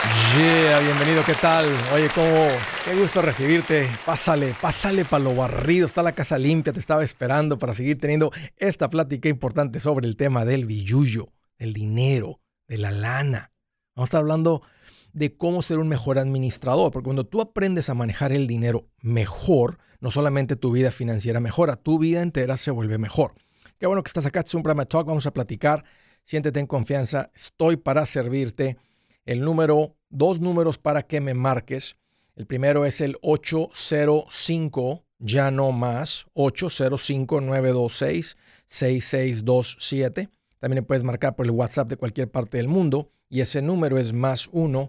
Yeah, bienvenido, ¿qué tal? Oye, qué gusto recibirte. Pásale para lo barrido, está la casa limpia, te estaba esperando para seguir teniendo esta plática importante sobre el tema del billullo, del dinero, de la lana. Vamos a estar hablando de cómo ser un mejor administrador, porque cuando tú aprendes a manejar el dinero mejor, no solamente tu vida financiera mejora, tu vida entera se vuelve mejor. Qué bueno que estás acá, este es un programa Talk, vamos a platicar, siéntete en confianza, estoy para servirte. Dos números para que me marques. El primero es el 805, ya no más, 805-926-6627. También me puedes marcar por el WhatsApp de cualquier parte del mundo y ese número es más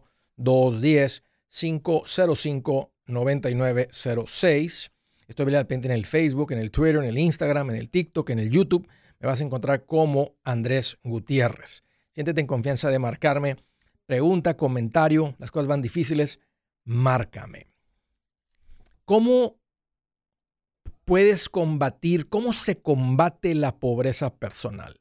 1-210-505-9906. Estoy bien al pendiente en el Facebook, en el Twitter, en el Instagram, en el TikTok, en el YouTube. Me vas a encontrar como Andrés Gutiérrez. Siéntete en confianza de marcarme. Pregunta, comentario, las cosas van difíciles, márcame. ¿Cómo cómo se combate la pobreza personal?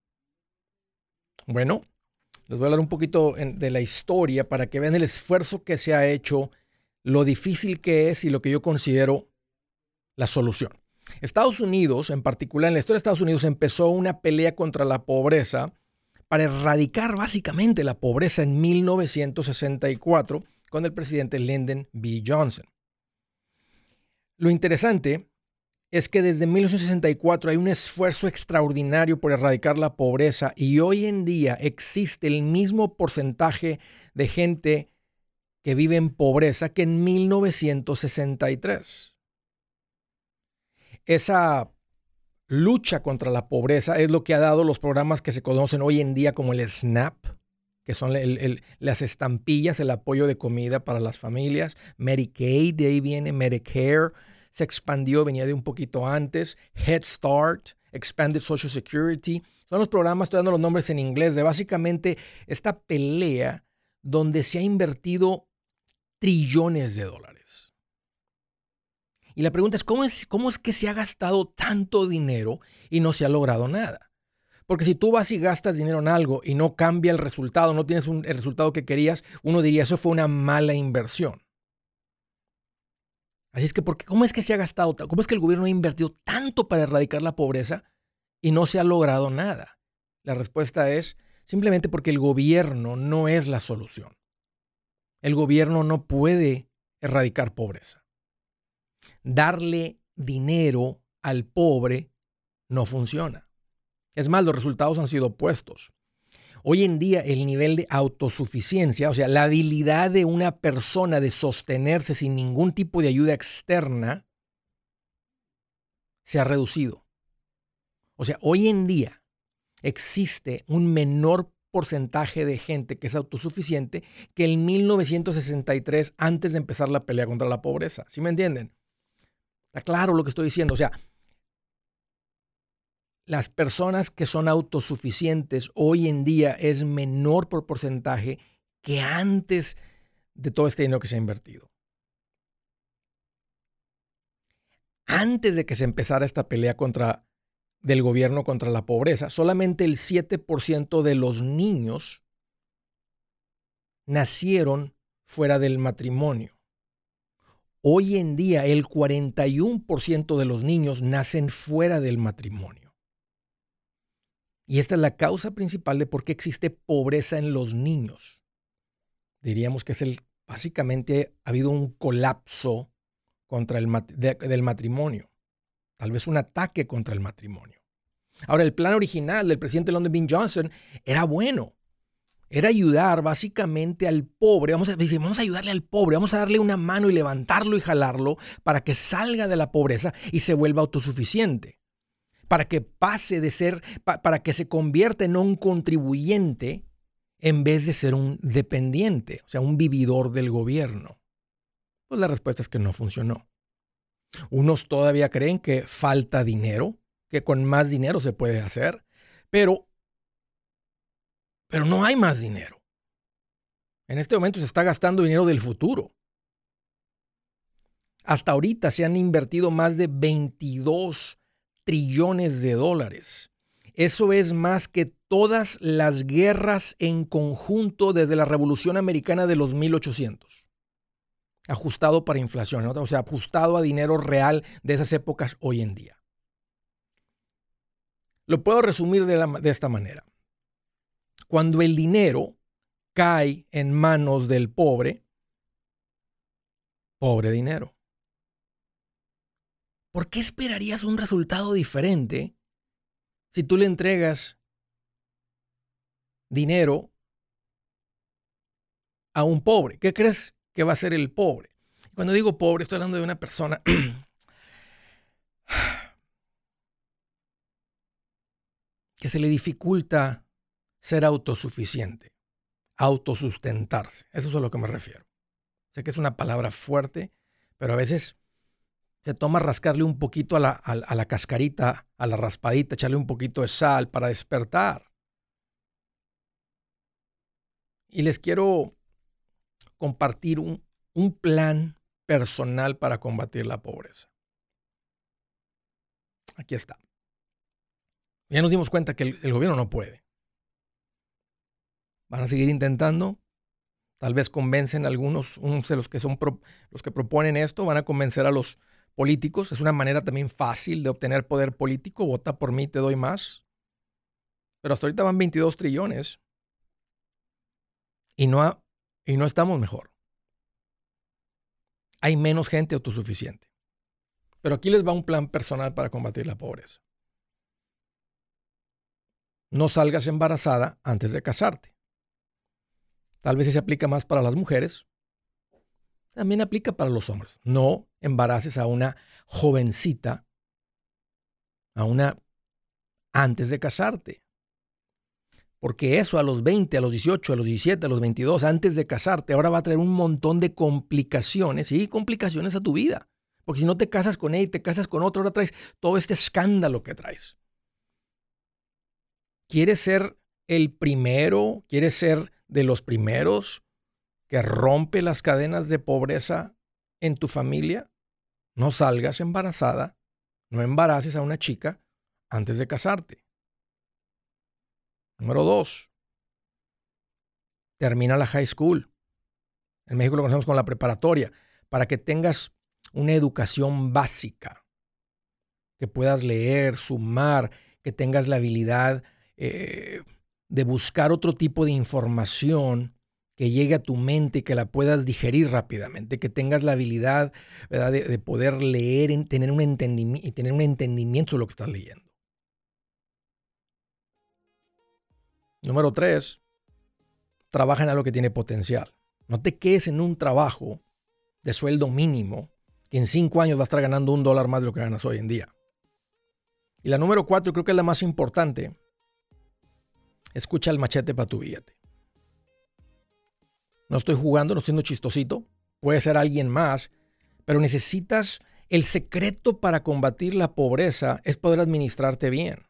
Bueno, les voy a hablar un poquito de la historia para que vean el esfuerzo que se ha hecho, lo difícil que es y lo que yo considero la solución. Estados Unidos, en particular, en la historia de Estados Unidos, empezó una pelea contra la pobreza para erradicar básicamente la pobreza en 1964 con el presidente Lyndon B. Johnson. Lo interesante es que desde 1964 hay un esfuerzo extraordinario por erradicar la pobreza y hoy en día existe el mismo porcentaje de gente que vive en pobreza que en 1963. Esa lucha contra la pobreza es lo que ha dado los programas que se conocen hoy en día como el SNAP, que son las estampillas, el apoyo de comida para las familias. Medicaid, de ahí viene. Medicare se expandió, venía de un poquito antes. Head Start, Expanded Social Security. Son los programas, estoy dando los nombres en inglés, de básicamente esta pelea donde se ha invertido trillones de dólares. Y la pregunta es, ¿cómo es que se ha gastado tanto dinero y no se ha logrado nada? Porque si tú vas y gastas dinero en algo y no cambia el resultado, no tienes el resultado que querías, uno diría, eso fue una mala inversión. Así es que, ¿cómo es que se ha gastado? ¿Cómo es que el gobierno ha invertido tanto para erradicar la pobreza y no se ha logrado nada? La respuesta es simplemente porque el gobierno no es la solución. El gobierno no puede erradicar pobreza. Darle dinero al pobre no funciona. Es más, los resultados han sido opuestos. Hoy en día el nivel de autosuficiencia, o sea, la habilidad de una persona de sostenerse sin ningún tipo de ayuda externa, se ha reducido. O sea, hoy en día existe un menor porcentaje de gente que es autosuficiente que en 1963, antes de empezar la pelea contra la pobreza. ¿Sí me entienden? Está claro lo que estoy diciendo. O sea, las personas que son autosuficientes hoy en día es menor por porcentaje que antes de todo este dinero que se ha invertido. Antes de que se empezara esta pelea del gobierno contra la pobreza, solamente el 7% de los niños nacieron fuera del matrimonio. Hoy en día el 41% de los niños nacen fuera del matrimonio. Y esta es la causa principal de por qué existe pobreza en los niños. Diríamos que básicamente ha habido un colapso del matrimonio. Tal vez un ataque contra el matrimonio. Ahora, el plan original del presidente Lyndon B. Johnson era bueno. Era ayudar básicamente al pobre. Vamos a ayudarle al pobre. Vamos a darle una mano y levantarlo y jalarlo para que salga de la pobreza y se vuelva autosuficiente. Para que pase de ser, para que se convierta en un contribuyente en vez de ser un dependiente, o sea, un vividor del gobierno. Pues la respuesta es que no funcionó. Unos todavía creen que falta dinero, que con más dinero se puede hacer, pero no hay más dinero. En este momento se está gastando dinero del futuro. Hasta ahorita se han invertido más de 22 trillones de dólares. Eso es más que todas las guerras en conjunto desde la Revolución Americana de los 1800. Ajustado para inflación, ¿no? O sea, ajustado a dinero real de esas épocas hoy en día. Lo puedo resumir de esta manera. Cuando el dinero cae en manos del pobre dinero. ¿Por qué esperarías un resultado diferente si tú le entregas dinero a un pobre? ¿Qué crees que va a ser el pobre? Cuando digo pobre, estoy hablando de una persona que se le dificulta ser autosuficiente, autosustentarse. Eso es a lo que me refiero. Sé que es una palabra fuerte, pero a veces se toma rascarle un poquito a la cascarita, a la raspadita, echarle un poquito de sal para despertar. Y les quiero compartir un plan personal para combatir la pobreza. Aquí está. Ya nos dimos cuenta que el gobierno no puede. Van a seguir intentando. Tal vez convencen a algunos, unos de los que son los que proponen esto, van a convencer a los políticos. Es una manera también fácil de obtener poder político. Vota por mí, te doy más. Pero hasta ahorita van 22 trillones. Y no estamos mejor. Hay menos gente autosuficiente. Pero aquí les va un plan personal para combatir la pobreza. No salgas embarazada antes de casarte. Tal vez se aplica más para las mujeres. También aplica para los hombres. No embaraces a una jovencita, antes de casarte. Porque eso a los 20, a los 18, a los 17, a los 22, antes de casarte, ahora va a traer un montón de complicaciones, y complicaciones a tu vida. Porque si no te casas con ella y te casas con otro, ahora traes todo este escándalo que traes. ¿Quieres ser el primero? ¿Quieres ser de los primeros que rompe las cadenas de pobreza en tu familia? No salgas embarazada, no embaraces a una chica antes de casarte. Número 2, termina la high school. En México lo conocemos con la preparatoria, para que tengas una educación básica, que puedas leer, sumar, que tengas la habilidad de buscar otro tipo de información que llegue a tu mente y que la puedas digerir rápidamente, que tengas la habilidad, ¿verdad?, de poder leer, tener un entendimiento de lo que estás leyendo. Número 3, trabaja en algo que tiene potencial. No te quedes en un trabajo de sueldo mínimo que en 5 años va a estar ganando $1 más de lo que ganas hoy en día. Y la número 4, creo que es la más importante. Escucha el machete para tu billete. No estoy jugando, no estoy siendo chistosito. Puede ser alguien más, pero necesitas, el secreto para combatir la pobreza es poder administrarte bien.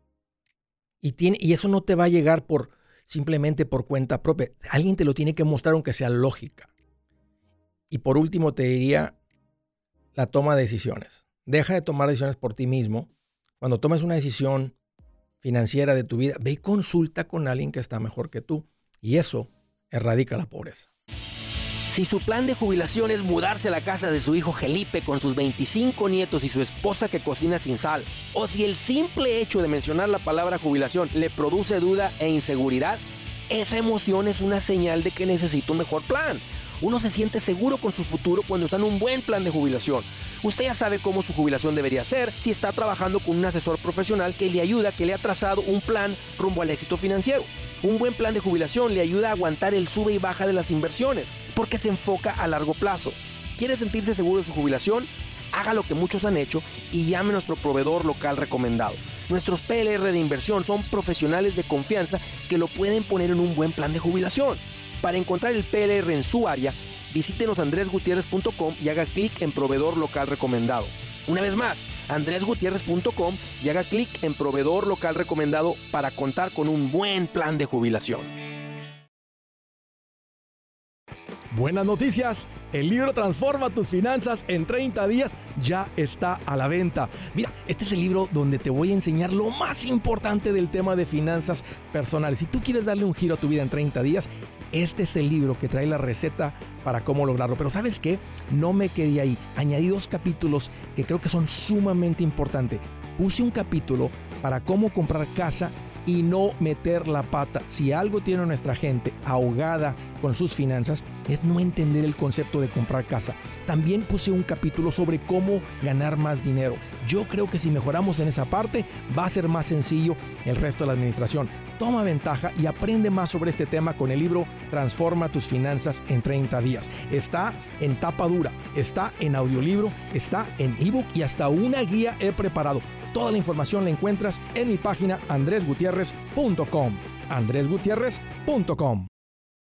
Y eso no te va a llegar simplemente por cuenta propia. Alguien te lo tiene que mostrar, aunque sea lógica. Y por último te diría la toma de decisiones. Deja de tomar decisiones por ti mismo. Cuando tomes una decisión financiera de tu vida, ve y consulta con alguien que está mejor que tú. Y eso erradica la pobreza. Si su plan de jubilación es mudarse a la casa de su hijo Felipe con sus 25 nietos y su esposa que cocina sin sal, o si el simple hecho de mencionar la palabra jubilación le produce duda e inseguridad, esa emoción es una señal de que necesita un mejor plan. Uno se siente seguro con su futuro cuando está en un buen plan de jubilación. Usted ya sabe cómo su jubilación debería ser si está trabajando con un asesor profesional que le ayuda, que le ha trazado un plan rumbo al éxito financiero. Un buen plan de jubilación le ayuda a aguantar el sube y baja de las inversiones, porque se enfoca a largo plazo. ¿Quiere sentirse seguro de su jubilación? Haga lo que muchos han hecho y llame a nuestro proveedor local recomendado. Nuestros PLR de inversión son profesionales de confianza que lo pueden poner en un buen plan de jubilación. Para encontrar el PLR en su área, visítenos andresgutierrez.com y haga clic en proveedor local recomendado. Una vez más, andresgutierrez.com y haga clic en proveedor local recomendado para contar con un buen plan de jubilación. Buenas noticias, el libro Transforma tus finanzas en 30 días ya está a la venta. Mira, este es el libro donde te voy a enseñar lo más importante del tema de finanzas personales. Si tú quieres darle un giro a tu vida en 30 días, este es el libro que trae la receta para cómo lograrlo. Pero ¿sabes qué? No me quedé ahí. Añadí 2 capítulos que creo que son sumamente importantes. Puse un capítulo para cómo comprar casa y no meter la pata. Si algo tiene a nuestra gente ahogada con sus finanzas, es no entender el concepto de comprar casa. También puse un capítulo sobre cómo ganar más dinero. Yo creo que si mejoramos en esa parte, va a ser más sencillo el resto de la administración. Toma ventaja y aprende más sobre este tema con el libro Transforma tus finanzas en 30 días. Está en tapa dura, está en audiolibro, está en ebook y hasta una guía he preparado. Toda la información la encuentras en mi página andresgutierrez.com. andresgutierrez.com.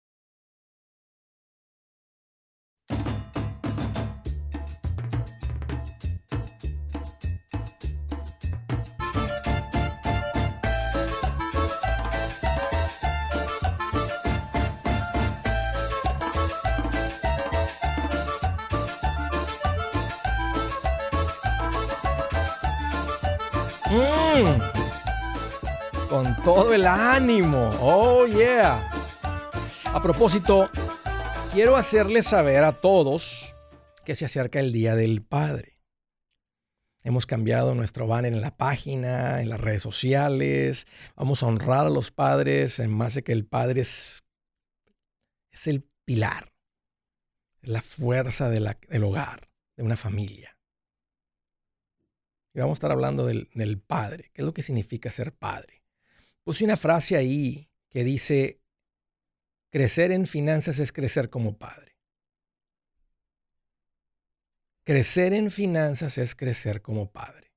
Con todo el ánimo. Oh, yeah. A propósito, quiero hacerles saber a todos que se acerca el Día del Padre. Hemos cambiado nuestro banner en la página, en las redes sociales. Vamos a honrar a los padres en base a que el padre es el pilar, es la fuerza del hogar, de una familia. Y vamos a estar hablando del padre. ¿Qué es lo que significa ser padre? Puse una frase ahí que dice, crecer en finanzas es crecer como padre. Crecer en finanzas es crecer como padre.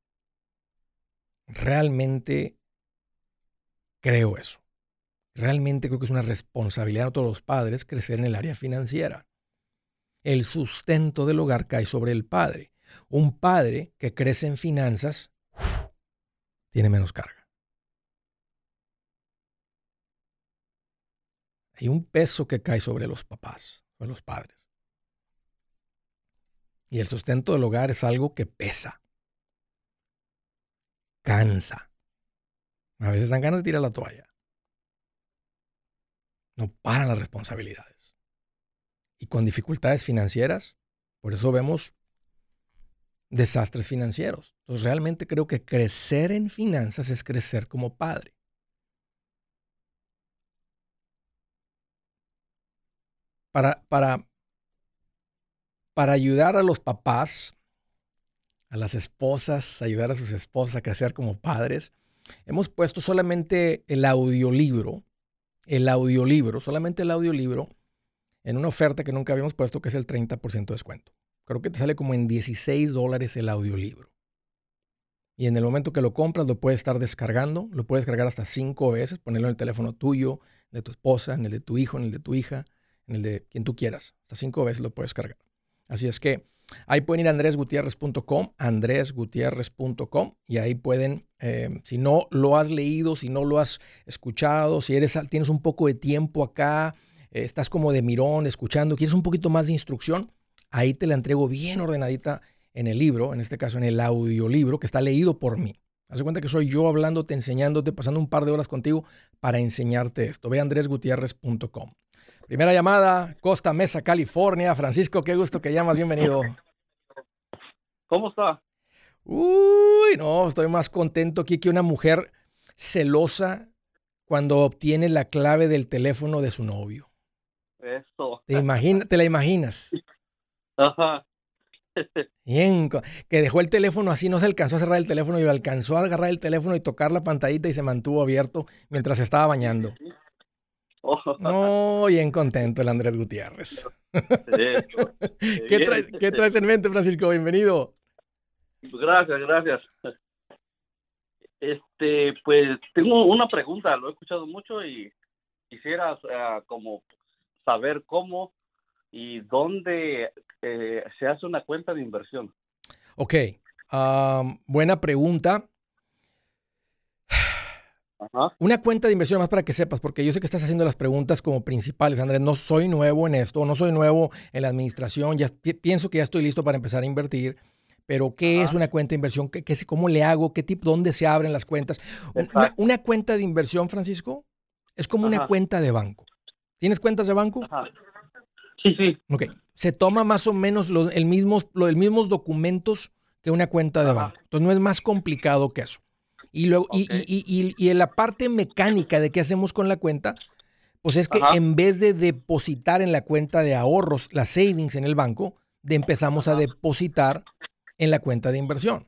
Realmente creo eso. Realmente creo que es una responsabilidad de todos los padres crecer en el área financiera. El sustento del hogar cae sobre el padre. Un padre que crece en finanzas tiene menos carga. Hay un peso que cae sobre los papás, sobre los padres. Y el sustento del hogar es algo que pesa, cansa. A veces dan ganas de tirar la toalla. No paran las responsabilidades. Y con dificultades financieras, por eso vemos desastres financieros. Entonces realmente creo que crecer en finanzas es crecer como padre. Para ayudar a los papás, a las esposas, ayudar a sus esposas a crecer como padres, hemos puesto solamente el audiolibro, solamente el audiolibro, en una oferta que nunca habíamos puesto, que es el 30% de descuento. Creo que te sale como en $16 el audiolibro. Y en el momento que lo compras, lo puedes estar descargando, lo puedes cargar hasta 5 veces, ponerlo en el teléfono tuyo, de tu esposa, en el de tu hijo, en el de tu hija, en el de quien tú quieras. Hasta 5 veces lo puedes cargar. Así es que ahí pueden ir a andresgutierrez.com, y ahí pueden, si no lo has leído, si no lo has escuchado, si tienes un poco de tiempo acá, estás como de mirón, escuchando, quieres un poquito más de instrucción, ahí te la entrego bien ordenadita en el libro, en este caso en el audiolibro, que está leído por mí. Haz de cuenta que soy yo hablándote, enseñándote, pasando un par de horas contigo para enseñarte esto. Ve a andresgutierrez.com. Primera llamada, Costa Mesa, California. Francisco, qué gusto que llamas, bienvenido. ¿Cómo está? Uy, no, estoy más contento aquí que una mujer celosa cuando obtiene la clave del teléfono de su novio. Eso. ¿Te la imaginas? Ajá. Bien, que dejó el teléfono así, no se alcanzó a cerrar el teléfono y alcanzó a agarrar el teléfono y tocar la pantallita y se mantuvo abierto mientras se estaba bañando. No, bien contento el Andrés Gutiérrez. ¿Qué traes en mente, Francisco? Bienvenido. Gracias. Pues tengo una pregunta, lo he escuchado mucho y quisiera como saber cómo y dónde se hace una cuenta de inversión. Ok, buena pregunta. Ajá. Una cuenta de inversión, más para que sepas, porque yo sé que estás haciendo las preguntas como principales, Andrés. No soy nuevo en esto, no soy nuevo en la administración. Ya pienso que ya estoy listo para empezar a invertir. Pero, ¿qué es Ajá. una cuenta de inversión? ¿Cómo le hago? ¿Qué tipo? ¿Dónde se abren las cuentas? Exacto. Una cuenta de inversión, Francisco, es como una Ajá. cuenta de banco. ¿Tienes cuentas de banco? Ajá. Sí, sí. Ok. Se toma más o menos los mismos documentos que una cuenta de Ajá. banco. Entonces, no es más complicado que eso. Y luego, Ok. y en la parte mecánica de qué hacemos con la cuenta, pues es que Ajá. en vez de depositar en la cuenta de ahorros, las savings en el banco, empezamos a Ajá. depositar en la cuenta de inversión.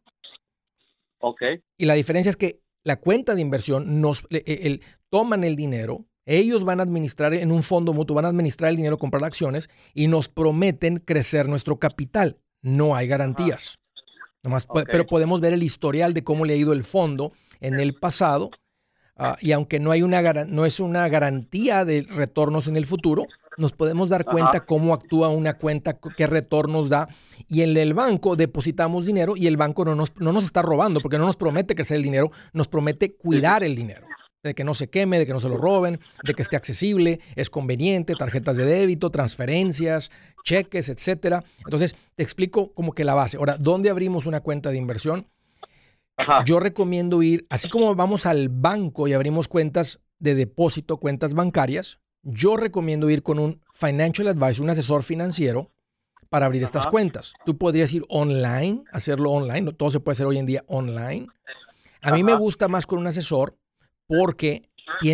Ok. Y la diferencia es que la cuenta de inversión toman el dinero, ellos van a administrar en un fondo mutuo, van a administrar el dinero, comprar acciones y nos prometen crecer nuestro capital. No hay Ajá. garantías. Ok. Pero podemos ver el historial de cómo le ha ido el fondo en el pasado. Y aunque no es una garantía de retornos en el futuro, nos podemos dar Ajá. cuenta cómo actúa una cuenta, qué retornos da. Y en el banco depositamos dinero y el banco no nos está robando porque no nos promete crecer el dinero, nos promete Sí, sí. cuidar el dinero. De que no se queme, de que no se lo roben, de que esté accesible, es conveniente, tarjetas de débito, transferencias, cheques, etcétera. Entonces, te explico como que la base. Ahora, ¿dónde abrimos una cuenta de inversión? Ajá. Yo recomiendo ir, así como vamos al banco y abrimos cuentas de depósito, cuentas bancarias, yo recomiendo ir con un financial advisor, un asesor financiero, para abrir estas Ajá. cuentas. Tú podrías ir online, hacerlo online, no todo se puede hacer hoy en día online. A mí me Ajá. gusta más con un asesor porque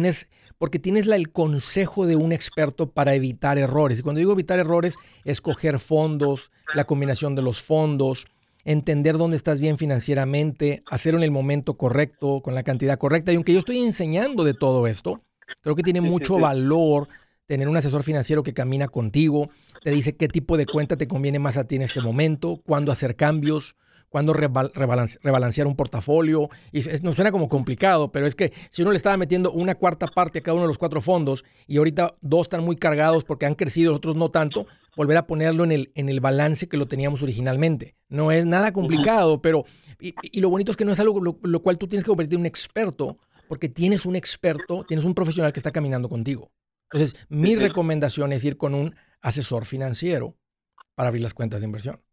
tienes el consejo de un experto para evitar errores. Y cuando digo evitar errores, escoger fondos, la combinación de los fondos, entender dónde estás bien financieramente, hacerlo en el momento correcto, con la cantidad correcta. Y aunque yo estoy enseñando de todo esto, creo que tiene Sí, sí, mucho sí. valor tener un asesor financiero que camina contigo, te dice qué tipo de cuenta te conviene más a ti en este momento, cuándo hacer cambios, cuándo rebalancear un portafolio. Y nos suena como complicado, pero es que si uno le estaba metiendo una cuarta parte a cada uno de los 4 fondos y ahorita 2 están muy cargados porque han crecido, los otros no tanto, volver a ponerlo en el balance que lo teníamos originalmente. No es nada Ujú. complicado, pero y lo bonito es que no es algo lo cual tú tienes que convertirte en un experto, porque tienes un experto, tienes un profesional que está caminando contigo. Entonces, Sí, mi sí. recomendación es ir con un asesor financiero para abrir las cuentas de inversión.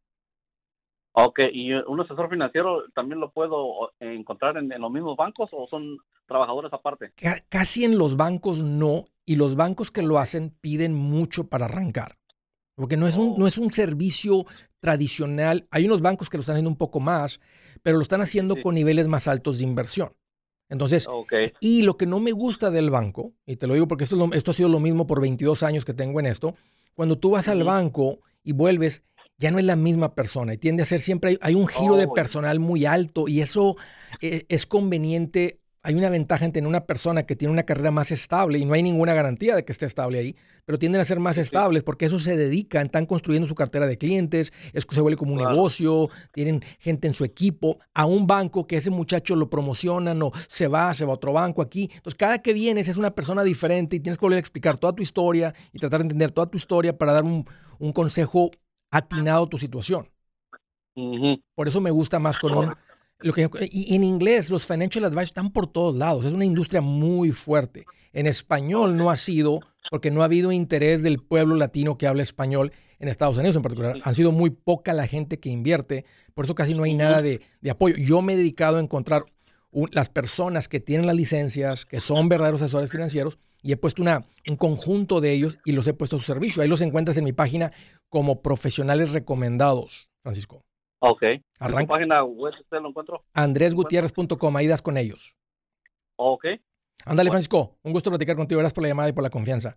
Ok, ¿y un asesor financiero también lo puedo encontrar en los mismos bancos o son trabajadores aparte? Casi en los bancos no, y los bancos que Ok. lo hacen piden mucho para arrancar, porque no Oh, es un servicio tradicional. Hay unos bancos que lo están haciendo un poco más, pero lo están sí, haciendo sí. con niveles más altos de inversión. Entonces, Ok. y lo que no me gusta del banco, y te lo digo porque esto ha sido lo mismo por 22 años que tengo en esto, cuando tú vas al Ujú. banco y vuelves, ya no es la misma persona y tiende a ser siempre, hay un giro de Oh, personal muy alto y eso es conveniente. Hay una ventaja en tener una persona que tiene una carrera más estable y no hay ninguna garantía de que esté estable ahí, pero tienden a ser más sí, sí, estables porque eso se dedican, están construyendo su cartera de clientes, se vuelve como un claro. negocio, tienen gente en su equipo, a un banco que ese muchacho lo promocionan o se va a otro banco aquí. Entonces, cada que vienes es una persona diferente y tienes que volver a explicar toda tu historia y tratar de entender toda tu historia para dar un consejo atinado a tu situación. Ujú. Por eso me gusta más con un... Correcto. Y en inglés, los financial advisors están por todos lados. Es una industria muy fuerte. En español Ok. no ha sido, porque no ha habido interés del pueblo latino que habla español en Estados Unidos en particular. Ujú. Han sido muy poca la gente que invierte. Por eso casi no hay Ujú. nada de apoyo. Yo me he dedicado a encontrar las personas que tienen las licencias, que son verdaderos asesores financieros, y he puesto un conjunto de ellos y los he puesto a su servicio. Ahí los encuentras en mi página como profesionales recomendados, Francisco. Ok. ¿En su Arranca página web usted lo encuentro? ¿Lo encuentro? andresgutierrez.com, ahí das con ellos. Ok. Ándale, Bueno. Francisco, un gusto platicar contigo. Gracias por la llamada y por la confianza.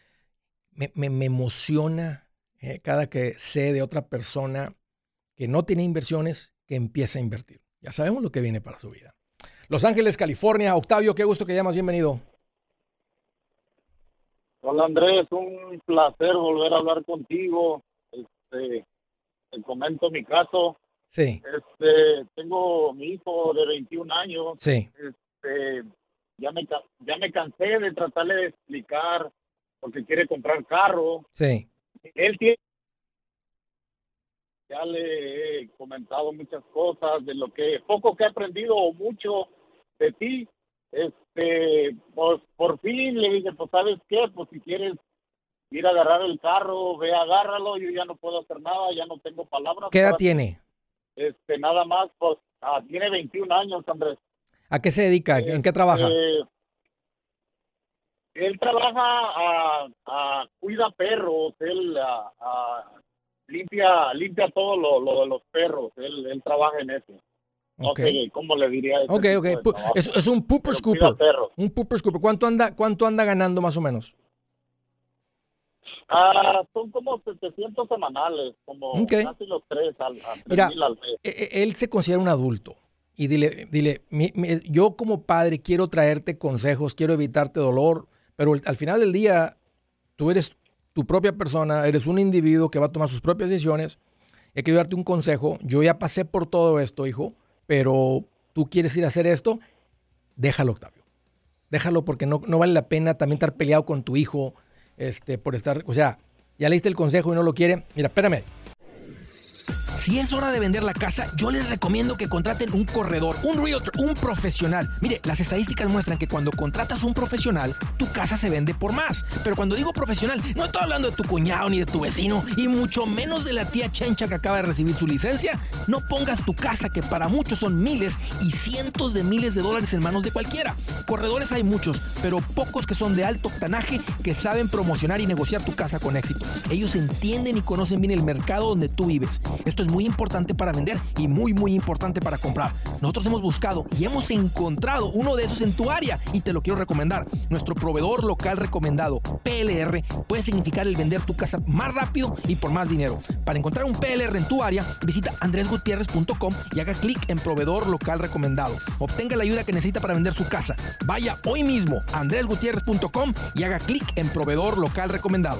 Me emociona cada que sé de otra persona que no tiene inversiones que empieza a invertir. Ya sabemos lo que viene para su vida. Los Ángeles, California. Octavio, qué gusto que llamas. Bienvenido. Hola Andrés, un placer volver a hablar contigo. Te comento mi caso. Sí, Tengo mi hijo de 21 años. sí, Este, ya me cansé de tratarle de explicar porque quiere comprar carro. sí. Él tiene, ya le he comentado muchas cosas de lo que poco que he aprendido o mucho de ti. Pues por fin le dije, pues ¿sabes qué? Pues si quieres ir a agarrar el carro, ve, agárralo, yo ya no puedo hacer nada, ya no tengo palabras. ¿Qué edad para ti. tiene? Nada más, pues tiene 21 años, Andrés. ¿A qué se dedica? ¿En qué trabaja? Él trabaja, cuida perros, él limpia todo lo de los perros, él trabaja en eso. No sé cómo le diría eso. Ok. Es un pooper scooper. Un pooper scooper. ¿Cuánto anda ganando más o menos? Son como 700 semanales, como casi los 3 Mira, al mes. Él se considera un adulto. Y dile, yo como padre quiero traerte consejos, quiero evitarte dolor, pero al final del día tú eres tu propia persona, eres un individuo que va a tomar sus propias decisiones. He querido darte un consejo. Yo ya pasé por todo esto, hijo, pero tú quieres ir a hacer esto, déjalo, Octavio. Déjalo porque no vale la pena también estar peleado con tu hijo por estar, o sea, ya le diste el consejo y no lo quiere. Mira, espérame. Si es hora de vender la casa, yo les recomiendo que contraten un corredor, un realtor, un profesional. Mire, las estadísticas muestran que cuando contratas un profesional, tu casa se vende por más. Pero cuando digo profesional, no estoy hablando de tu cuñado ni de tu vecino, y mucho menos de la tía Chencha que acaba de recibir su licencia. No pongas tu casa, que para muchos son miles y cientos de miles de dólares, en manos de cualquiera. Corredores hay muchos, pero pocos que son de alto octanaje, que saben promocionar y negociar tu casa con éxito. Ellos entienden y conocen bien el mercado donde tú vives. Esto es muy importante para vender y muy importante para comprar. Nosotros hemos buscado y hemos encontrado uno de esos en tu área y te lo quiero recomendar. Nuestro proveedor local recomendado, PLR, puede significar el vender tu casa más rápido y por más dinero. Para encontrar un PLR en tu área, visita andresgutierrez.com y haga clic en proveedor local recomendado. Obtenga la ayuda que necesita para vender su casa. Vaya hoy mismo a andresgutierrez.com y haga clic en proveedor local recomendado.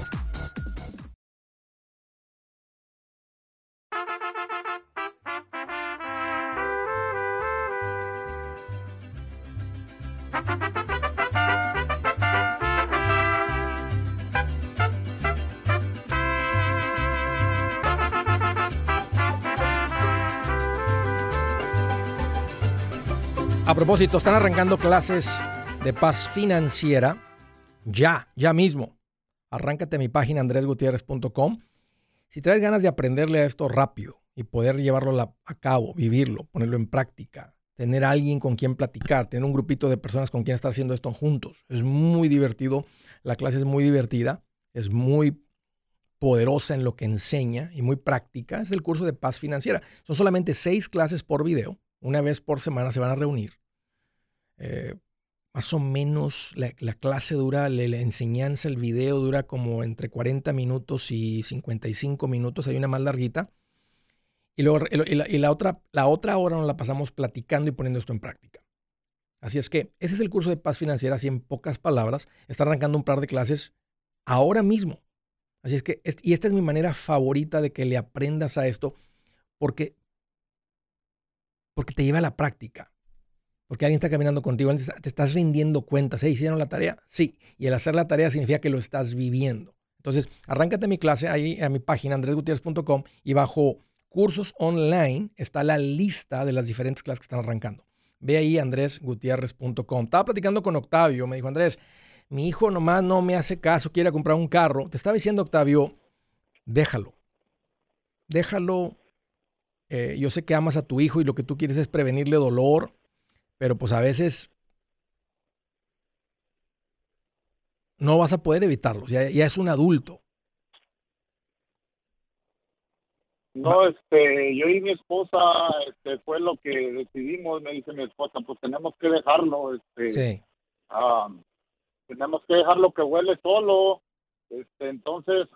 A propósito, están arrancando clases de paz financiera ya mismo. Arráncate a mi página andresgutierrez.com. Si traes ganas de aprenderle a esto rápido y poder llevarlo a cabo, vivirlo, ponerlo en práctica, tener a alguien con quien platicar, tener un grupito de personas con quien estar haciendo esto juntos. Es muy divertido, la clase es muy divertida, es muy poderosa en lo que enseña y muy práctica. Es el curso de paz financiera. Son solamente 6 clases por video. Una vez por semana se van a reunir. Más o menos la clase dura, la enseñanza, el video dura como entre 40 minutos y 55 minutos. Hay una más larguita. Y la otra hora nos la pasamos platicando y poniendo esto en práctica. Así es que ese es el curso de paz financiera, así en pocas palabras. Está arrancando un par de clases ahora mismo. Así es que, y esta es mi manera favorita de que le aprendas a esto, porque te lleva a la práctica. Porque alguien está caminando contigo, te estás rindiendo cuentas. ¿Hicieron la tarea? Sí. Y el hacer la tarea significa que lo estás viviendo. Entonces, arráncate mi clase ahí a mi página, andresgutierrez.com, y bajo cursos online está la lista de las diferentes clases que están arrancando. Ve ahí, andresgutierrez.com. Estaba platicando con Octavio, me dijo, Andrés, mi hijo nomás no me hace caso, quiere comprar un carro. Te estaba diciendo, Octavio, déjalo. Yo sé que amas a tu hijo y lo que tú quieres es prevenirle dolor, pero pues a veces no vas a poder evitarlo. Ya es un adulto. No, yo y mi esposa, fue lo que decidimos. Me dice mi esposa, pues tenemos que dejarlo, Sí. Tenemos que dejarlo que huele solo. Entonces,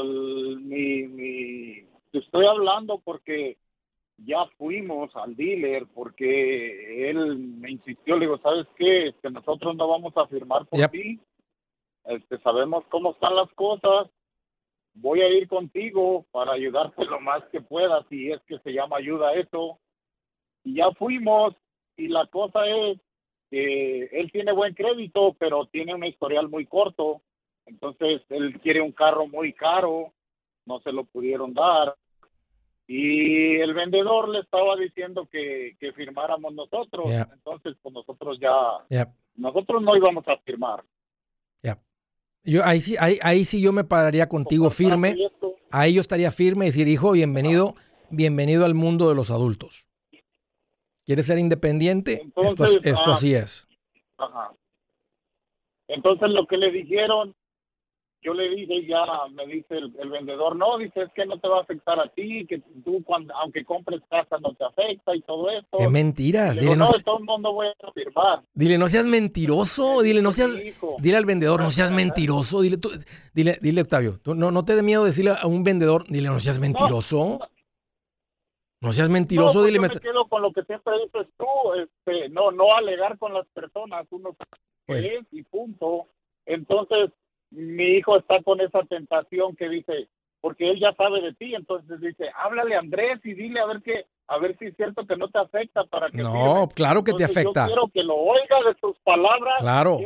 te estoy hablando porque ya fuimos al dealer, porque él me insistió. Le digo, ¿sabes qué? Nosotros no vamos a firmar por ti. Sabemos cómo están las cosas. Voy a ir contigo para ayudarte lo más que pueda, si es que se llama ayuda eso. Y ya fuimos, y la cosa es que él tiene buen crédito, pero tiene un historial muy corto. Entonces, él quiere un carro muy caro, no se lo pudieron dar. Y el vendedor le estaba diciendo que firmáramos nosotros. Entonces, pues nosotros ya nosotros no íbamos a firmar. Ya. Yo ahí sí yo me pararía contigo firme. Ahí yo estaría firme y decir, hijo, bienvenido al mundo de los adultos. ¿Quieres ser independiente? Entonces, esto así es. Ajá. Entonces lo que le dijeron, yo le dije, ya me dice el vendedor, no, dice, es que no te va a afectar a ti, que tú aunque compres casa no te afecta y todo esto. ¡Qué mentiras! Dile, no, de todo el mundo voy a firmar. Dile, no seas mentiroso, dile al vendedor, no seas mentiroso, dile Octavio, tú no te dé miedo decirle a un vendedor, dile, no seas mentiroso. No seas mentiroso, dile. Yo me quedo con lo que siempre dices tú, no alegar con las personas, uno sabe pues, qué es y punto. Entonces, mi hijo está con esa tentación que dice, porque él ya sabe de ti, entonces dice, háblale a Andrés y dile a ver si es cierto que no te afecta para que no, firme. Claro que entonces, te afecta. Yo quiero que lo oiga de tus palabras, claro.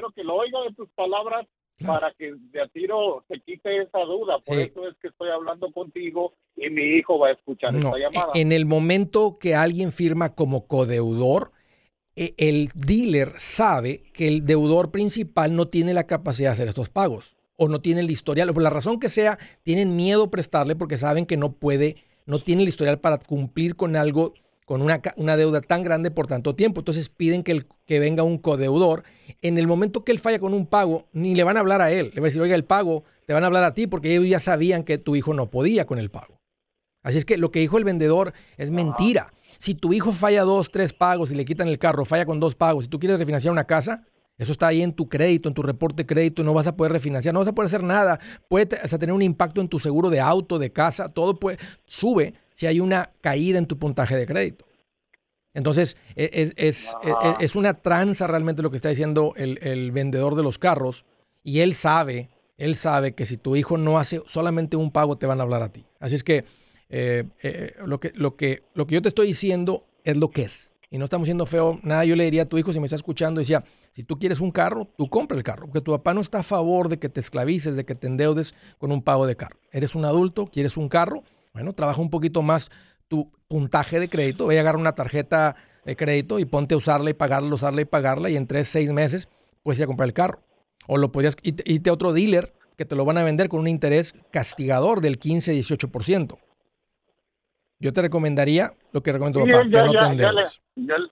Para que de a tiro se quite esa duda. Por eso es que estoy hablando contigo y mi hijo va a escuchar esta llamada. En el momento que alguien firma como codeudor, el dealer sabe que el deudor principal no tiene la capacidad de hacer estos pagos o no tiene el historial, o por la razón que sea, tienen miedo a prestarle porque saben que no tiene el historial para cumplir con algo, con una deuda tan grande por tanto tiempo. Entonces piden que venga un codeudor. En el momento que él falla con un pago, ni le van a hablar a él. Le van a decir, oiga, el pago, te van a hablar a ti porque ellos ya sabían que tu hijo no podía con el pago. Así es que lo que dijo el vendedor es mentira. Si tu hijo falla 2, 3 pagos y le quitan el carro, falla con 2 pagos, si tú quieres refinanciar una casa, eso está ahí en tu crédito, en tu reporte de crédito, no vas a poder refinanciar, no vas a poder hacer nada. Puede hasta tener un impacto en tu seguro de auto, de casa, todo sube si hay una caída en tu puntaje de crédito. Entonces, es una tranza realmente lo que está diciendo el vendedor de los carros, y él sabe que si tu hijo no hace solamente un pago, te van a hablar a ti. Así es que lo que yo te estoy diciendo es lo que es. Y no estamos siendo feo nada. Yo le diría a tu hijo, si me está escuchando, decía, si tú quieres un carro, tú compra el carro. Porque tu papá no está a favor de que te esclavices, de que te endeudes con un pago de carro. Eres un adulto, quieres un carro, bueno, trabaja un poquito más tu puntaje de crédito. Ve a agarrar una tarjeta de crédito y ponte a usarla y pagarla. Y en 3, 6 meses puedes ir a comprar el carro. O lo podrías irte a otro dealer que te lo van a vender con un interés castigador del 15, 18%. Yo te recomendaría lo que recomiendo tu papá, que no te endeudes.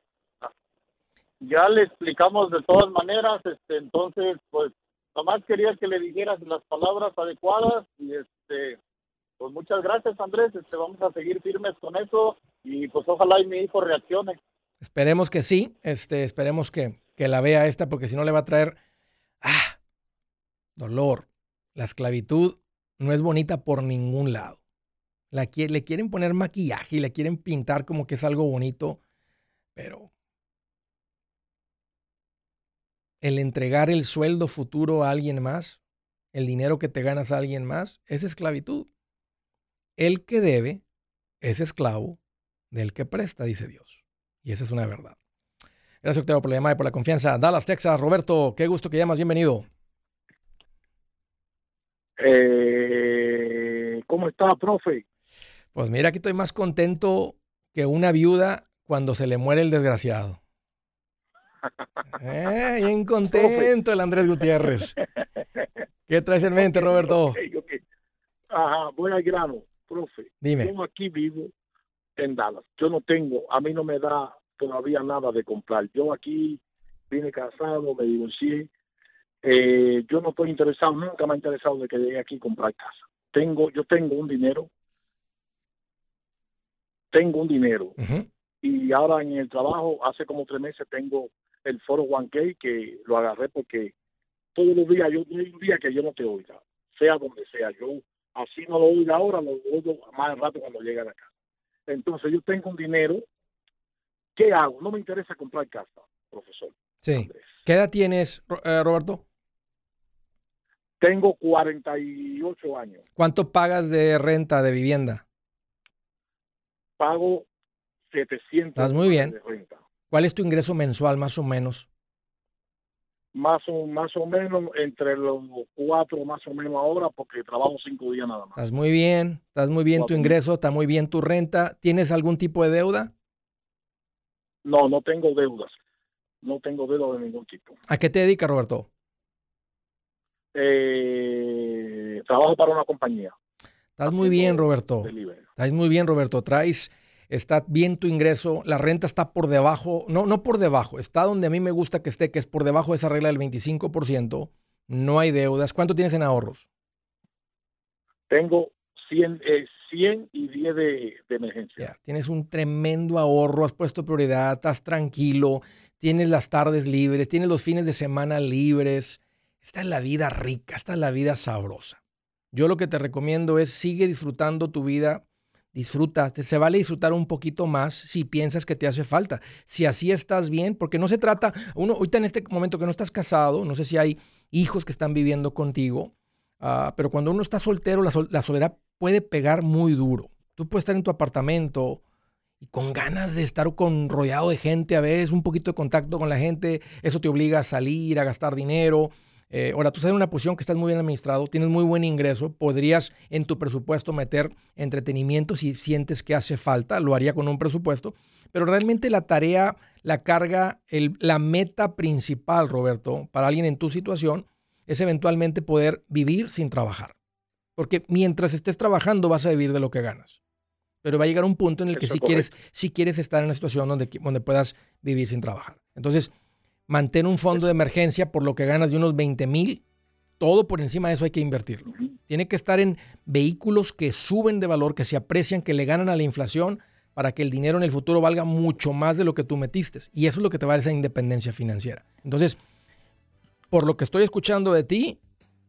Ya le explicamos de todas maneras, entonces, pues, nomás quería que le dijeras las palabras adecuadas y, pues, muchas gracias, Andrés, vamos a seguir firmes con eso y, pues, ojalá y mi hijo reaccione. Esperemos que sí, esperemos que la vea porque si no le va a traer, dolor. La esclavitud no es bonita por ningún lado. Le quieren poner maquillaje y le quieren pintar como que es algo bonito, pero el entregar el sueldo futuro a alguien más, el dinero que te ganas a alguien más, es esclavitud. El que debe es esclavo del que presta, dice Dios. Y esa es una verdad. Gracias, Octavio, por la llamada y por la confianza. Dallas, Texas. Roberto, qué gusto que llamas. Bienvenido. ¿Cómo está, profe? Pues mira, aquí estoy más contento que una viuda cuando se le muere el desgraciado. Bien contento el Andrés Gutiérrez. ¿Qué traes en mente, Roberto? Okay. Ajá, voy al grano, profe. Dime. Yo aquí vivo en Dallas. A mí no me da todavía nada de comprar. Yo aquí vine casado, me divorcié. Yo no estoy interesado, nunca me ha interesado de que llegue aquí a comprar casa. Yo tengo un dinero. Uh-huh. Y ahora en el trabajo, hace como 3 meses, tengo el 401k que lo agarré porque todos los días, no hay un día que yo no te oiga, sea donde sea. Yo así no lo oiga ahora, lo oigo más rato cuando llegue a la casa. Entonces yo tengo un dinero. ¿Qué hago? No me interesa comprar casa, profesor. Sí. Andrés. ¿Qué edad tienes, Roberto? Tengo 48 años. ¿Cuánto pagas de renta de vivienda? Pago 700. Estás muy bien. De renta. ¿Cuál es tu ingreso mensual, más o menos? Más o menos entre los 4, más o menos ahora, porque trabajo 5 días nada más. Estás muy bien tu ingreso, está muy bien tu renta. ¿Tienes algún tipo de deuda? No tengo deudas. no tengo deuda de ningún tipo. ¿A qué te dedicas, Roberto? Trabajo para una compañía. Estás muy bien, Roberto. Delivery. Estás muy bien, Roberto. Está bien tu ingreso. La renta está por debajo, no por debajo, está donde a mí me gusta que esté, que es por debajo de esa regla del 25%. No hay deudas. ¿Cuánto tienes en ahorros? Tengo 100 y 10 de emergencia. Tienes un tremendo ahorro, has puesto prioridad, estás tranquilo, tienes las tardes libres, tienes los fines de semana libres. Esta es la vida rica, esta es la vida sabrosa. Yo lo que te recomiendo es sigue disfrutando tu vida, disfruta, se vale disfrutar un poquito más si piensas que te hace falta. Si así estás bien, porque no se trata, ahorita en este momento que no estás casado, no sé si hay hijos que están viviendo contigo, pero cuando uno está soltero, la soledad puede pegar muy duro. Tú puedes estar en tu apartamento y con ganas de estar rodeado de gente, a veces un poquito de contacto con la gente, eso te obliga a salir, a gastar dinero. Ahora, tú estás en una posición que estás muy bien administrado, tienes muy buen ingreso, podrías en tu presupuesto meter entretenimiento si sientes que hace falta, lo haría con un presupuesto, pero realmente la tarea, la carga, la meta principal, Roberto, para alguien en tu situación, es eventualmente poder vivir sin trabajar. Porque mientras estés trabajando vas a vivir de lo que ganas. Pero va a llegar un punto en el que si quieres estar en una situación donde puedas vivir sin trabajar. Entonces, mantén un fondo de emergencia por lo que ganas de unos 20,000. Todo por encima de eso hay que invertirlo. Tiene que estar en vehículos que suben de valor, que se aprecian, que le ganan a la inflación para que el dinero en el futuro valga mucho más de lo que tú metiste. Y eso es lo que te va a dar esa independencia financiera. Entonces, por lo que estoy escuchando de ti,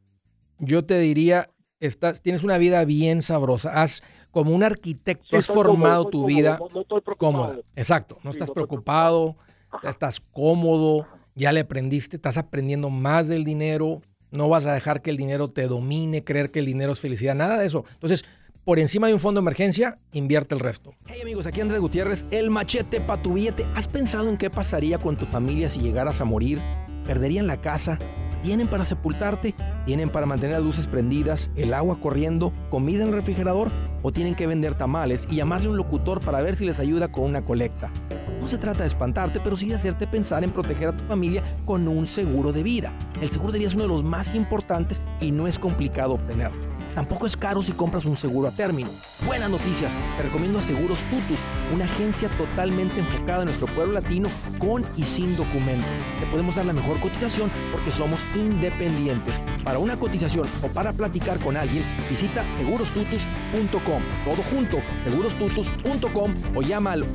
yo te diría, tienes una vida bien sabrosa. Como un arquitecto, has formado tu vida cómoda. Exacto, no estás preocupado, estás cómodo, ya le aprendiste, estás aprendiendo más del dinero, no vas a dejar que el dinero te domine, creer que el dinero es felicidad, nada de eso. Entonces, por encima de un fondo de emergencia, invierte el resto. Hey amigos, aquí Andrés Gutiérrez, el machete para tu billete. ¿Has pensado en qué pasaría con tu familia si llegaras a morir? ¿Perderían la casa? ¿Tienen para sepultarte? ¿Tienen para mantener las luces prendidas, el agua corriendo, comida en el refrigerador? ¿O tienen que vender tamales y llamarle a un locutor para ver si les ayuda con una colecta? No se trata de espantarte, pero sí de hacerte pensar en proteger a tu familia con un seguro de vida. El seguro de vida es uno de los más importantes y no es complicado obtenerlo. Tampoco es caro si compras un seguro a término. Buenas noticias, te recomiendo a Seguros Tutus, una agencia totalmente enfocada en nuestro pueblo latino con y sin documentos. Te podemos dar la mejor cotización porque somos independientes. Para una cotización o para platicar con alguien, visita segurostutus.com. Todo junto, segurostutus.com o llama al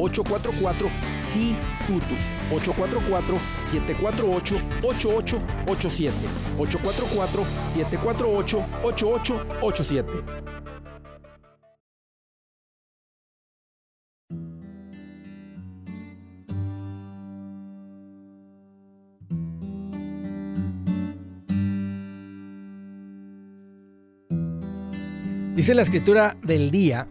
844-SI-TUTUS. 844-748-8887. 844-748-8887. Dice la escritura del día,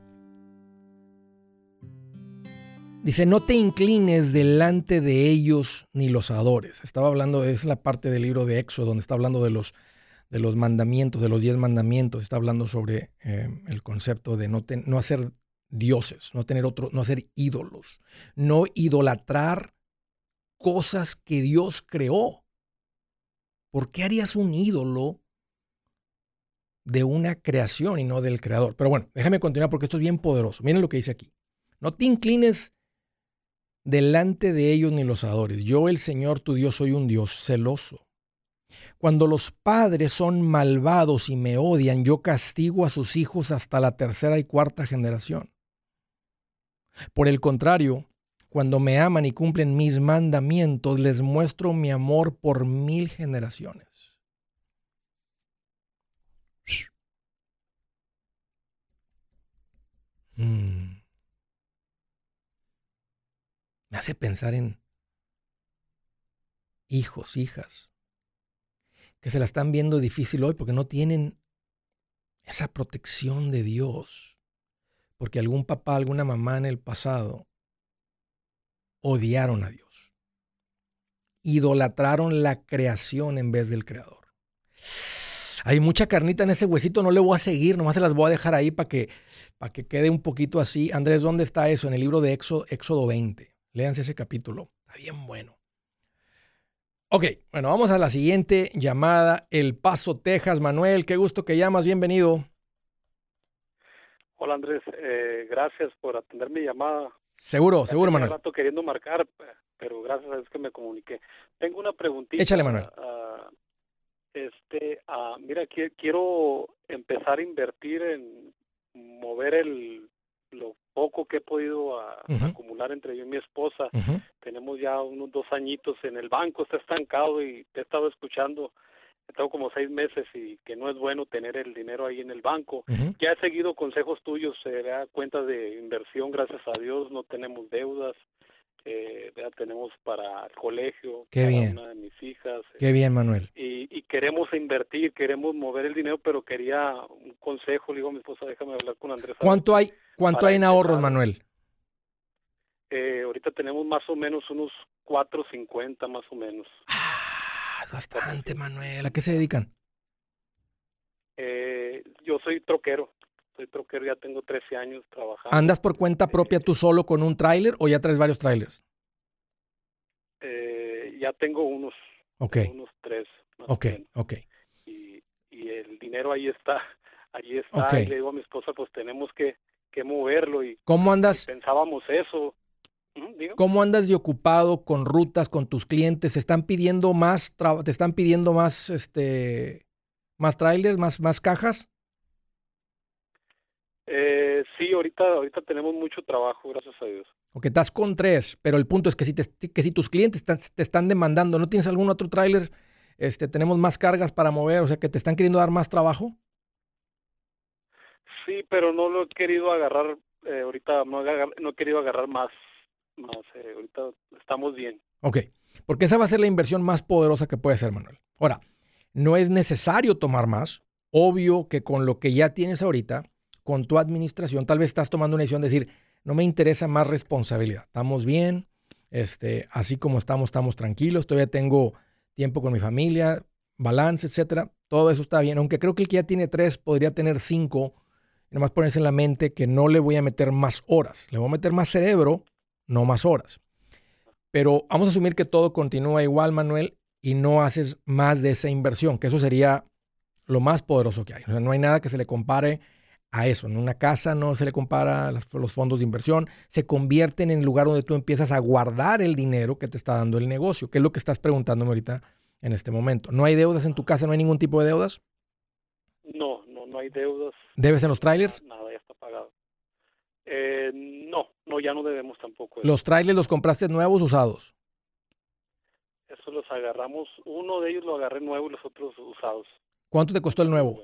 dice, no te inclines delante de ellos ni los adores. Estaba hablando, es la parte del libro de Éxodo, donde está hablando de los mandamientos, de los 10 mandamientos. Está hablando sobre el concepto de no hacer dioses, no hacer ídolos, no idolatrar cosas que Dios creó. ¿Por qué harías un ídolo de una creación y no del creador? Pero bueno, déjame continuar porque esto es bien poderoso. Miren lo que dice aquí. No te inclines delante de ellos ni los adores. Yo, el Señor tu Dios, soy un Dios celoso. Cuando los padres son malvados y me odian, yo castigo a sus hijos hasta la 3ª y 4ª generación. Por el contrario, cuando me aman y cumplen mis mandamientos, les muestro mi amor por 1000 generaciones. Me hace pensar en hijos, hijas, que se la están viendo difícil hoy porque no tienen esa protección de Dios, porque algún papá, alguna mamá en el pasado odiaron a Dios, idolatraron la creación en vez del creador. Hay mucha carnita en ese huesito, no le voy a seguir, nomás se las voy a dejar ahí para que quede un poquito así. Andrés, ¿dónde está eso? En el libro de Éxodo 20. Léanse ese capítulo, está bien bueno. Ok, bueno, vamos a la siguiente llamada. El Paso, Texas. Manuel, qué gusto que llamas. Bienvenido. Hola, Andrés. Gracias por atender mi llamada. Seguro, Ya seguro, tenía Manuel. rato queriendo marcar, pero gracias a Dios que me comuniqué. Tengo una preguntita. Échale, Manuel. Mira, quiero empezar a invertir en mover lo poco que he podido acumular entre yo y mi esposa. Tenemos ya unos 2 añitos en el banco, está estancado y te he estado escuchando. Tengo como 6 meses y que no es bueno tener el dinero ahí en el banco. Ya he seguido consejos tuyos, se da cuenta de inversión, gracias a Dios, no tenemos deudas. Ya tenemos para el colegio, Qué para bien. una de mis hijas. Qué bien, Manuel. Y queremos invertir, queremos mover el dinero, pero quería un consejo. Le digo a mi esposa, déjame hablar con Andrés. ¿Cuánto hay en ahorros, Manuel? Ahorita tenemos más o menos unos 4.50 más o menos. Es bastante, Manuel. ¿A qué se dedican? Yo soy troquero. Ya tengo 13 años trabajando. ¿Andas por cuenta propia tú solo con un tráiler o ya traes varios tráilers? Ya tengo unos 3. Ok. Y el dinero ahí está. Okay. Y le digo a mi esposa, pues tenemos que moverlo. Y ¿Cómo andas? Y pensábamos eso. ¿Cómo andas de ocupado con rutas, con tus clientes? ¿Te están pidiendo más más trailers, más cajas? Sí, ahorita tenemos mucho trabajo, gracias a Dios. Ok, estás con 3, pero el punto es que si tus clientes te están demandando, ¿no tienes algún otro tráiler? Tenemos más cargas para mover, o sea, que te están queriendo dar más trabajo. Sí, pero no lo he querido agarrar ahorita, no he querido agarrar más. Ahorita estamos bien. Ok, porque esa va a ser la inversión más poderosa que puede ser, Manuel. Ahora, no es necesario tomar más. Obvio que con lo que ya tienes ahorita, con tu administración, tal vez estás tomando una decisión de decir, no me interesa más responsabilidad. Estamos bien, así como estamos tranquilos. Todavía tengo tiempo con mi familia, balance, etcétera. Todo eso está bien. Aunque creo que el que ya tiene 3 podría tener 5. Y nomás ponerse en la mente que no le voy a meter más horas. Le voy a meter más cerebro, no más horas. Pero vamos a asumir que todo continúa igual, Manuel, y no haces más de esa inversión, que eso sería lo más poderoso que hay. O sea, no hay nada que se le compare a eso. En una casa no se le compara a los fondos de inversión. Se convierten en el lugar donde tú empiezas a guardar el dinero que te está dando el negocio, que es lo que estás preguntándome ahorita en este momento. ¿No hay deudas en tu casa? ¿No hay ningún tipo de deudas? No hay deudas. ¿Debes en los trailers? Nada, ya está pagado. No, ya no debemos tampoco. ¿Los trailers los compraste nuevos o usados? Eso los agarramos. Uno de ellos lo agarré nuevo y los otros usados. ¿Cuánto te costó el nuevo?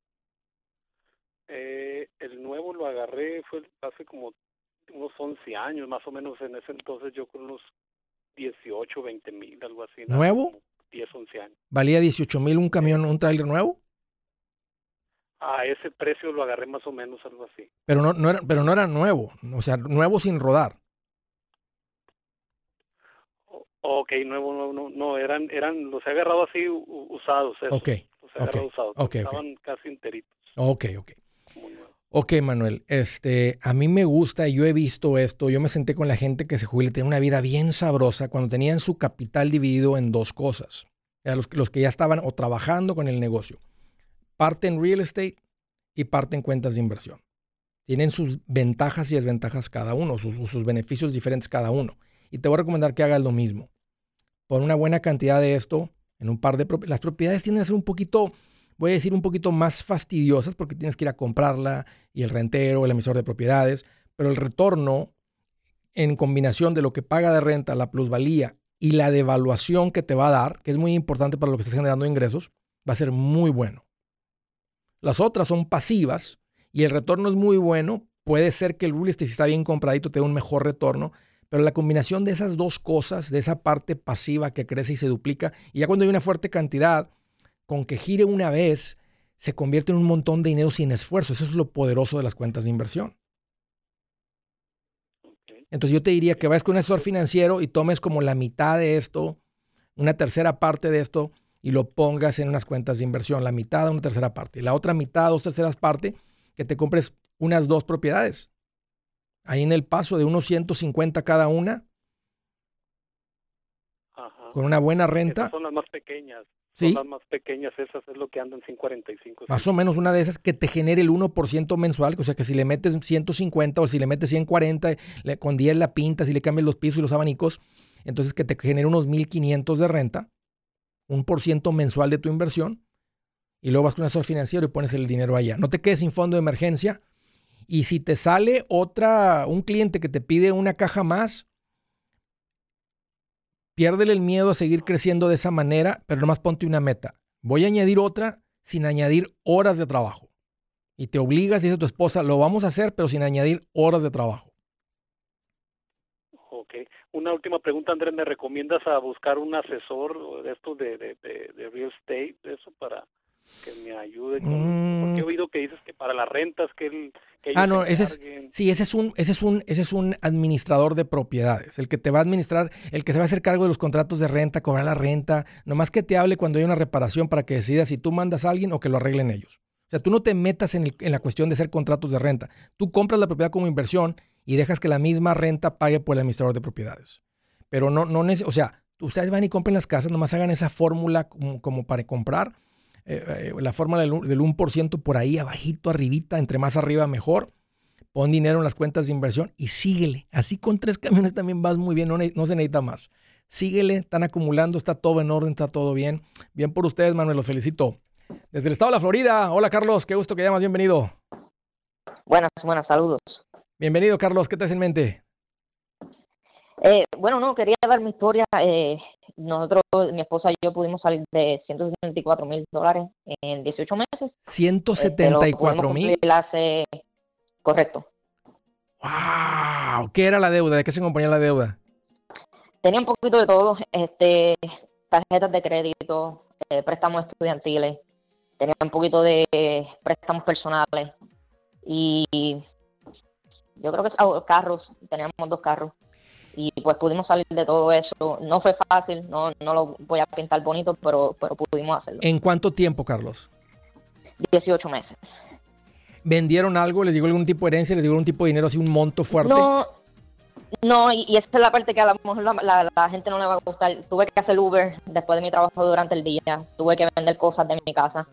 El nuevo lo agarré fue hace como unos 11 años, más o menos. En ese entonces yo con unos 18, 20 mil, algo así. ¿Nuevo? 10, 11 años. ¿Valía 18 mil un camión, un tráiler nuevo? A ese precio lo agarré más o menos, algo así. Pero no era nuevo, o sea, nuevo sin rodar. Ok, nuevo, no, eran, los he agarrado así usados. Esos. Ok. Los he agarrado usados. Estaban casi enteritos. Ok. Ok, Manuel, a mí me gusta, yo he visto esto, yo me senté con la gente que se jubila, tiene una vida bien sabrosa cuando tenían su capital dividido en 2 cosas. Los que ya estaban o trabajando con el negocio. Parte en real estate y parte en cuentas de inversión. Tienen sus ventajas y desventajas cada uno, sus beneficios diferentes cada uno. Y te voy a recomendar que hagas lo mismo. Pon una buena cantidad de esto en un par de propiedades. Las propiedades tienden a ser un poquito más fastidiosas porque tienes que ir a comprarla y el rentero, el emisor de propiedades, pero el retorno en combinación de lo que paga de renta, la plusvalía y la devaluación que te va a dar, que es muy importante para lo que estás generando ingresos, va a ser muy bueno. Las otras son pasivas y el retorno es muy bueno. Puede ser que el real estate, si está bien compradito, te dé un mejor retorno, pero la combinación de esas 2 cosas, de esa parte pasiva que crece y se duplica, y ya cuando hay una fuerte cantidad, con que gire una vez, se convierte en un montón de dinero sin esfuerzo. Eso es lo poderoso de las cuentas de inversión. Entonces yo te diría que vayas con un asesor financiero y tomes como la mitad de esto, una tercera parte de esto, y lo pongas en unas cuentas de inversión, la mitad, una tercera parte. Y la otra mitad, 2/3 partes, que te compres unas 2 propiedades. Ahí en El Paso de unos 150 cada una. Ajá. con una buena renta. Esas son las más pequeñas. Sí. Son las más pequeñas, esas es lo que andan sin 45. Más o menos una de esas que te genere el 1% mensual, o sea que si le metes 150 o si le metes 140, con 10 la pintas y le cambias los pisos y los abanicos, entonces que te genere unos 1,500 de renta, 1% mensual de tu inversión, y luego vas con un asesor financiero y pones el dinero allá. No te quedes sin fondo de emergencia, y si te sale un cliente que te pide una caja más, piérdele el miedo a seguir creciendo de esa manera, pero nomás ponte una meta. Voy a añadir otra sin añadir horas de trabajo. Y te obligas, dice tu esposa, lo vamos a hacer, pero sin añadir horas de trabajo. Ok. Una última pregunta, Andrés. ¿Me recomiendas a buscar un asesor de estos de real estate, de eso, para que me ayude? Porque he oído que dices que para las rentas que ellos ese es un administrador de propiedades, el que te va a administrar, el que se va a hacer cargo de los contratos de renta, cobrar la renta, nomás que te hable cuando hay una reparación para que decidas si tú mandas a alguien o que lo arreglen ellos. O sea, tú no te metas en la cuestión de hacer contratos de renta. Tú compras la propiedad como inversión y dejas que la misma renta pague por el administrador de propiedades. Pero o sea, ustedes van y compren las casas, nomás hagan esa fórmula como para comprar. La fórmula del 1% por ahí abajito, arribita, entre más arriba mejor. Pon dinero en las cuentas de inversión y síguele. Así con 3 camiones también vas muy bien, no se necesita más. Síguele, están acumulando, está todo en orden, está todo bien. Bien por ustedes, Manuel, los felicito. Desde el estado de la Florida, hola Carlos, qué gusto que llamas, bienvenido. Buenas, saludos. Bienvenido Carlos, ¿qué te hace en mente? Quería dar mi historia. Nosotros, mi esposa y yo, pudimos salir de $174,000 en 18 meses. ¿174,000? Correcto. ¡Wow! ¿Qué era la deuda? ¿De qué se componía la deuda? Tenía un poquito de todo. Tarjetas de crédito, préstamos estudiantiles. Tenía un poquito de préstamos personales. Y yo creo que carros. Teníamos 2 carros. Y pues pudimos salir de todo eso. No fue fácil, no lo voy a pintar bonito, pero pudimos hacerlo. ¿En cuánto tiempo, Carlos? 18 meses. ¿Vendieron algo? ¿Les llegó algún tipo de herencia? ¿Les llegó algún tipo de dinero, así un monto fuerte? No, y esa es la parte que a lo mejor la gente no le va a gustar. Tuve que hacer Uber después de mi trabajo durante el día. Tuve que vender cosas de mi casa.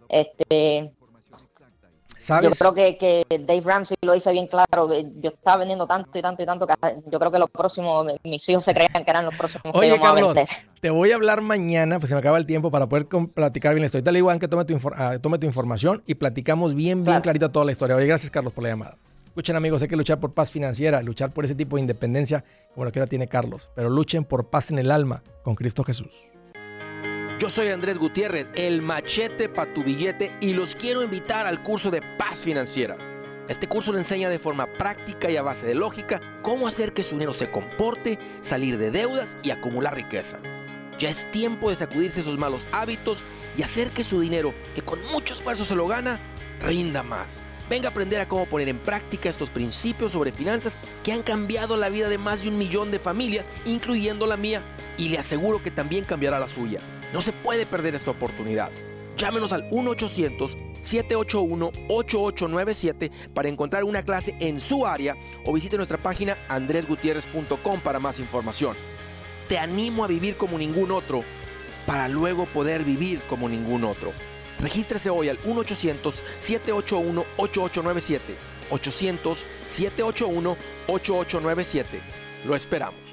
¿Sabes? Yo creo que Dave Ramsey lo dice bien claro. Yo estaba vendiendo tanto y tanto que yo creo que los próximos, mis hijos se creían que eran los próximos. Oye, Carlos, te voy a hablar mañana, pues se me acaba el tiempo para poder platicar bien la historia. Ahorita le digo a Ann que tome tu información y platicamos bien clarita toda la historia. Oye, gracias, Carlos, por la llamada. Escuchen, amigos, hay que luchar por paz financiera, luchar por ese tipo de independencia como la que ahora tiene Carlos. Pero luchen por paz en el alma con Cristo Jesús. Yo soy Andrés Gutiérrez, el machete para tu billete, y los quiero invitar al curso de Paz Financiera. Este curso le enseña de forma práctica y a base de lógica cómo hacer que su dinero se comporte, salir de deudas y acumular riqueza. Ya es tiempo de sacudirse esos malos hábitos y hacer que su dinero, que con mucho esfuerzo se lo gana, rinda más. Venga a aprender a cómo poner en práctica estos principios sobre finanzas que han cambiado la vida de más de 1 millón de familias, incluyendo la mía, y le aseguro que también cambiará la suya. No se puede perder esta oportunidad. Llámenos al 1-800-781-8897 para encontrar una clase en su área o visite nuestra página andresgutierrez.com para más información. Te animo a vivir como ningún otro para luego poder vivir como ningún otro. Regístrese hoy al 1-800-781-8897. 800-781-8897. Lo esperamos.